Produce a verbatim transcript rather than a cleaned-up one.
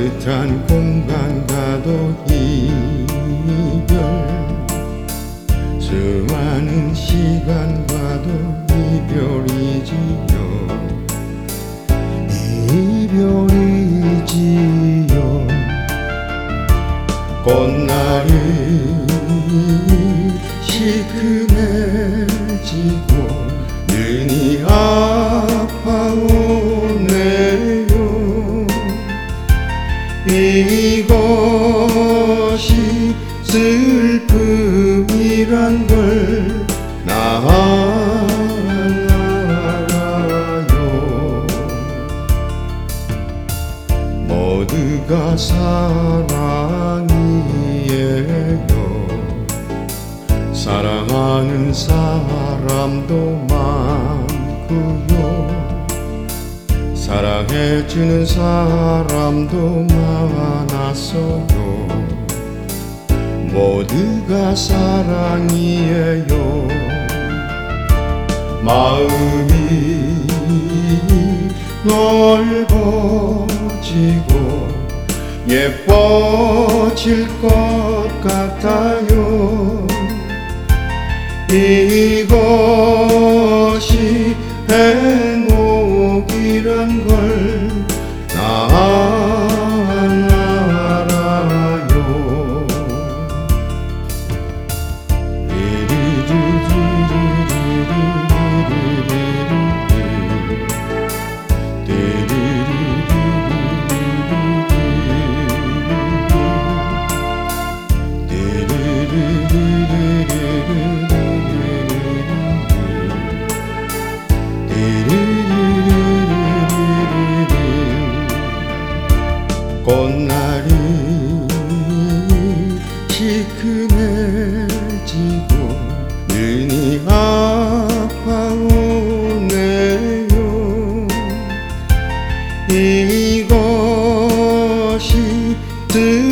따뜻한 공간과도 이별, 수많은 시간과도 이별이지요. 이별이지요. 꽃날이 시큰해지고 눈이 아파오네요. 이것이 슬픔이란 걸 나 알아요. 모두가 사랑이에요. 사랑하는 사람도 많고요, 사랑해주는 사람도 많았어요. 모두가 사랑이에요. 마음이 넓어지고 예뻐질 것 같아요. 이것이 행복이란 걸 나 알아요. 꽃날이 시큰해지고 눈이 아파오네요. 이것이